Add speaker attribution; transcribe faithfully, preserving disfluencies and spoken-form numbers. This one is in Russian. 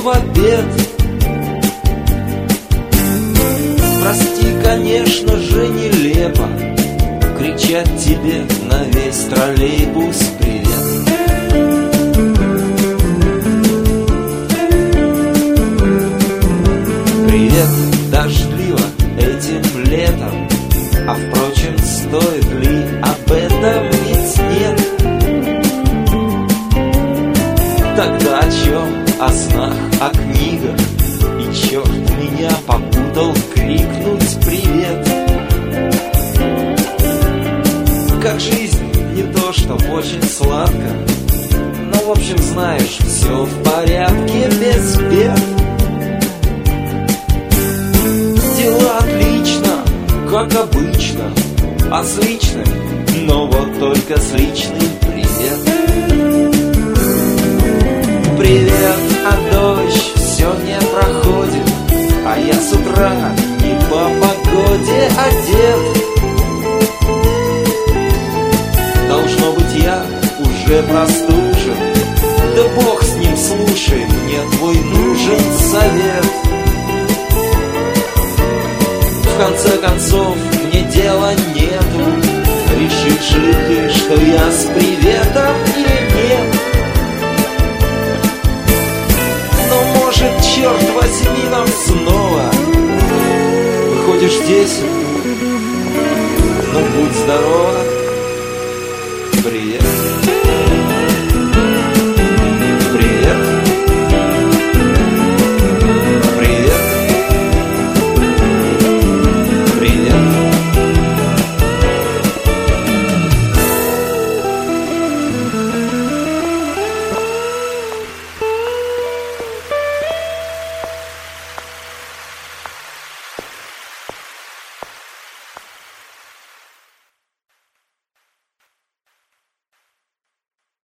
Speaker 1: в обед. Прости, конечно же, нелепо кричать тебе на весь троллейбус привет. Привет, дождливо этим летом, а впрочем, стоит ли об этом, ведь нет. Тогда о чем? О снах, о книгах. И черт меня попутал крикнуть привет. Как жизнь, не то чтоб очень сладко, но в общем знаешь, все в порядке без бед. Дела отлично, как обычно, а с личным, но вот только с личным привет. Привет, а дождь все не проходит, а я с утра не по погоде одет. Должно быть, я уже простужен, да бог с ним, слушай, мне твой нужен совет. В конце концов, мне дела нету, решишь ли ты, что я с приветом или нет? Но может, черт возьми, нам снова выходишь десять, ну будь здорова, привет.